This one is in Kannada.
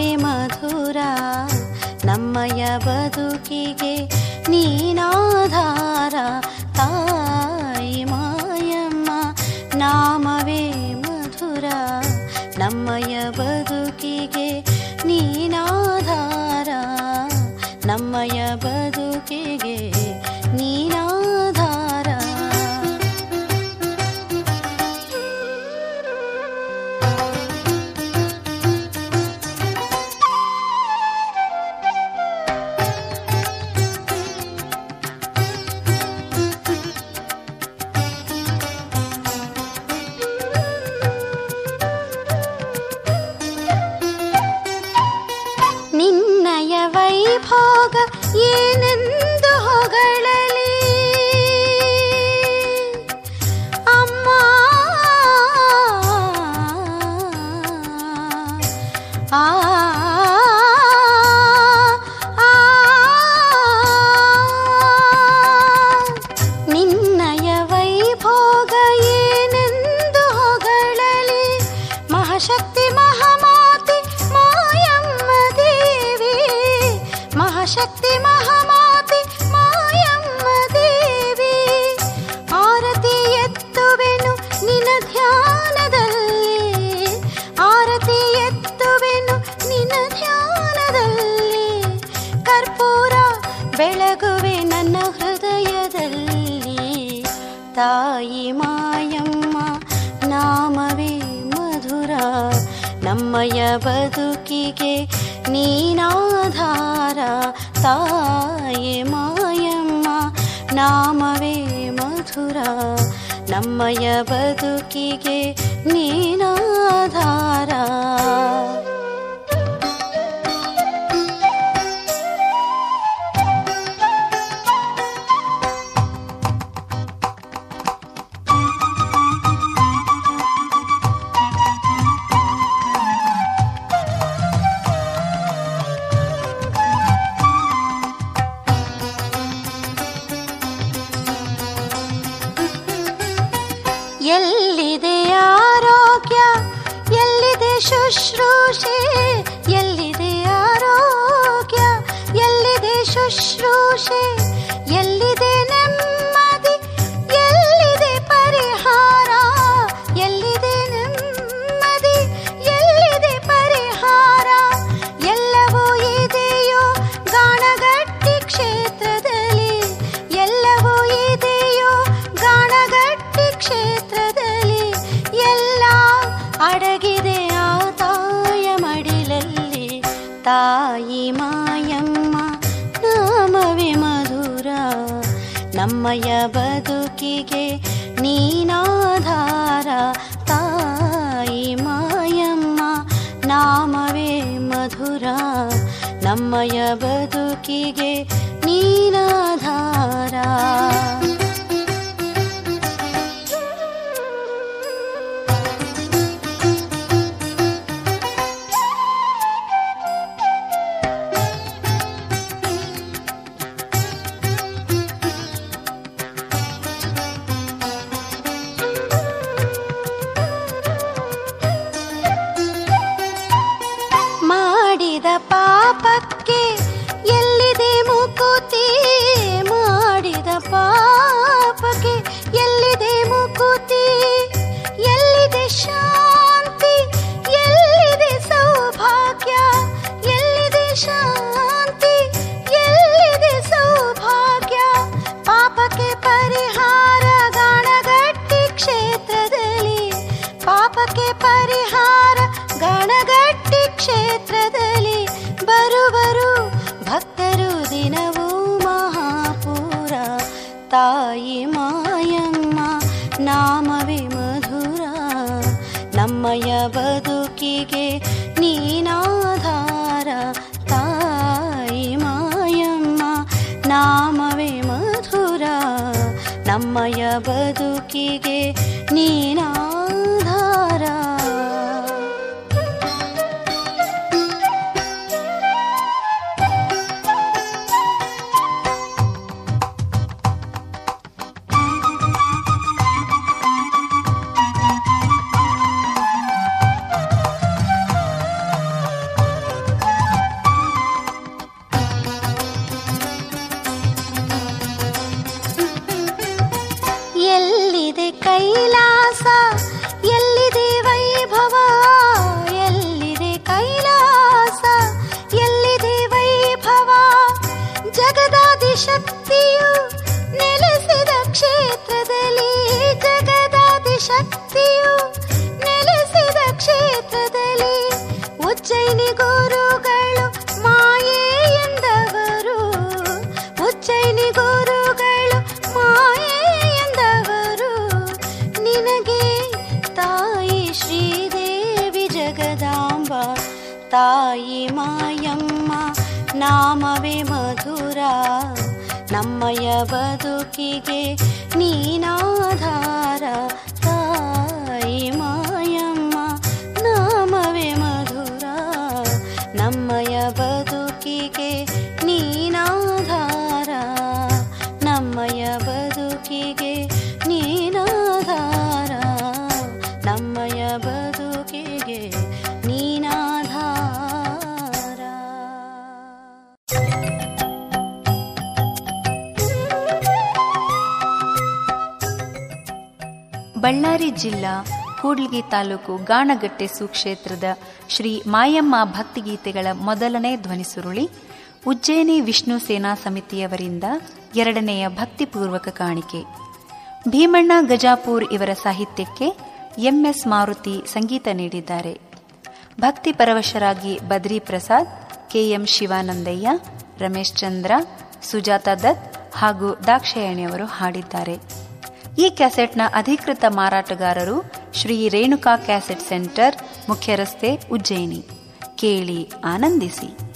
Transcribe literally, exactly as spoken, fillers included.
ನಾಮವೇ ಮಧುರ, ನಮ್ಮಯ ಬದುಕಿಗೆ ನೀನಾಧಾರ. ತಾಯಿ ಮಾಯಮ್ಮ ನಾಮವೇ ಮಧುರ, ನಮ್ಮಯ ಬದುಕಿಗೆ ನೀನಾಧಾರ. ನಮ್ಮಯ ಬದುಕಿಗೆ ನೀನಾಧಾರ. ನಿನ್ನಯ ವೈಭೋಗ ಏನೆಂದು ಹೊಗಳಲಿ ಅಮ್ಮ. ಆ ನಿನ್ನಯ ವೈಭೋಗ ಏನೆಂದು ಹೊಗಳಲಿ ಮಹಾಶಕ್ತಿ ಮಹಾಮಾತೆ ಮಾಯಮ್ಮ ದೇವಿ. ಮಹಾಶಕ್ತಿ ಮಹಾಮಾತೆ ಮಾಯಮ್ಮ ದೇವಿ. ಆರತಿ ಎತ್ತುವೆನು ನಿನ್ನ ಧ್ಯಾನದಲ್ಲಿ, ಆರತಿ ಎತ್ತುವೆನು ನಿನ್ನ ಧ್ಯಾನದಲ್ಲಿ. ಕರ್ಪೂರ ಬೆಳಗುವೆ ನನ್ನ ಹೃದಯದಲ್ಲಿ. ತಾಯಿ ಮಾಯಮ್ಮ ನಾಮವೇ ಮಧುರ, ನಮ್ಮಯ ಬದುಕಿಗೆ ನೀನಾಧಾರ. ತಾಯಿ ಮಾಯಮ್ಮ ನಾಮವೇ ಮಧುರ, ನಮ್ಮಯ ಬದುಕಿಗೆ ನೀನಾಧಾರ. ಎಲ್ಲಿದೆ ಆರೋಗ್ಯ, ಎಲ್ಲಿದೆ ಶುಶ್ರೂಷೆ, ಎಲ್ಲಿದೆ ಆರೋಗ್ಯ, ಎಲ್ಲಿದೆ ಶುಶ್ರೂಷೆ, ಎಲ್ಲಿದೆ ನೆಮ್ಮದಿ, ಎಲ್ಲಿದೆ ಪರಿಹಾರ, ಎಲ್ಲಿದೆ ನೆಮ್ಮದಿ, ಎಲ್ಲಿದೆ ಪರಿಹಾರ. ಎಲ್ಲವೂ ಇದೆಯೋ ಗಾಣಗಟ್ಟಿ ಕ್ಷೇತ್ರದಲ್ಲಿ, ಎಲ್ಲವೂ ಇದೆಯೋ ಗಾಣಗಟ್ಟಿ ಕ್ಷೇತ್ರದಲ್ಲಿ. ಎಲ್ಲ ಅಡಗಿದೆ ಆ ತಾಯ ಮಡಿಲಲ್ಲಿ. ತಾಯಿ ಮಾಯಮ್ಮ ನಾಮವೇ ಮಧುರ, ನಮ್ಮಯ ಬದುಕಿಗೆ ನೀನಾಧಾರ. ತಾಯಿ ಮಾಯಮ್ಮ ನಾಮವೇ ಮಧುರ, ನಮ್ಮಯ ಬದುಕಿಗೆ ನೀನಾಧಾರ. ಮಾಡಿದ ಪಾಪಕ್ಕೆ ಎಲ್ಲಿದೆ ಮುಕುತಿ, ಮಾಡಿದ ಪಾಪಕ್ಕೆ ಎಲ್ಲಿದೆ ಮುಕುತಿ, ಎಲ್ಲಿದೆ ಶಾಂತಿ, ಎಲ್ಲಿದೆ ಸೌಭಾಗ್ಯ, ಎಲ್ಲಿದೆ ಶಾಂತಿ, ಎಲ್ಲಿದೆ ಸೌಭಾಗ್ಯ. ಪಾಪಕ್ಕೆ ಪರಿಹಾರ ಗಾಣಗಟ್ಟಿ ಕ್ಷೇತ್ರದಲ್ಲಿ, ಪಾಪಕ್ಕೆ ಪರಿಹಾರ ಗಾಣಗಟ್ಟಿ ಕ್ಷೇತ್ರದಲ್ಲಿ. ಬರುವರು ಭಕ್ತರು ದಿನವೂ ಮಹಾಪೂರ. ತಾಯಿ ಮಾಯಮ್ಮ ನಾಮವೇ ಮಧುರ, ನಮ್ಮಯ ಬದುಕಿಗೆ ನೀನಾಧಾರ. ತಾಯಿ ಮಾಯಮ್ಮ ನಾಮವೇ ಮಧುರ, ನಮ್ಮಯ ಬದುಕಿಗೆ ನೀನಾಧಾರ. ತಾಯಿ ಮಾಯಮ್ಮ ನಾಮವೇ ಮಧುರ, ನಮ್ಮಯ ಬದುಕಿಗೆ ನೀನಾಧಾರ. ತಾಯಿ ಮಾಯಮ್ಮ ನಾಮವೇ ಮಧುರ, ನಮ್ಮಯ ಬದುಕಿಗೆ ನೀನಾಧಾರ, ನಮ್ಮಯ ಬದುಕಿಗೆ ನೀನಾಧಾರ, ನಮ್ಮಯ ಬದುಕಿಗೆ ನೀನಾಧಾರ. ಬಳ್ಳಾರಿ ಜಿಲ್ಲಾ ಕೂಡ್ಲಿಗಿ ತಾಲೂಕು ಗಾಣಗಟ್ಟೆ ಸುಕ್ಷೇತ್ರದ ಶ್ರೀ ಮಾಯಮ್ಮ ಭಕ್ತಿಗೀತೆಗಳ ಮೊದಲನೇ ಧ್ವನಿಸುರುಳಿ ಉಜ್ಜಯಿನಿ ವಿಷ್ಣು ಸೇನಾ ಸಮಿತಿಯವರಿಂದ ಎರಡನೆಯ ಭಕ್ತಿಪೂರ್ವಕ ಕಾಣಿಕೆ. ಭೀಮಣ್ಣ ಗಜಾಪುರ್ ಇವರ ಸಾಹಿತ್ಯಕ್ಕೆ ಎಂಎಸ್ ಮಾರುತಿ ಸಂಗೀತ ನೀಡಿದ್ದಾರೆ. ಭಕ್ತಿ ಪರವಶರಾಗಿ ಬದ್ರಿ ಪ್ರಸಾದ್, ಕೆಎಂ ಶಿವಾನಂದಯ್ಯ, ರಮೇಶ್ ಚಂದ್ರ, ಸುಜಾತ ದತ್ ಹಾಗೂ ದಾಕ್ಷಾಯಣಿಯವರು ಹಾಡಿದ್ದಾರೆ. ಈ ಕ್ಯಾಸೆಟ್ನ ಅಧಿಕೃತ ಮಾರಾಟಗಾರರು ಶ್ರೀ ರೇಣುಕಾ ಕ್ಯಾಸೆಟ್ ಸೆಂಟರ್, ಮುಖ್ಯ ರಸ್ತೆ, ಉಜ್ಜಯಿನಿ. ಕೇಳಿ ಆನಂದಿಸಿ.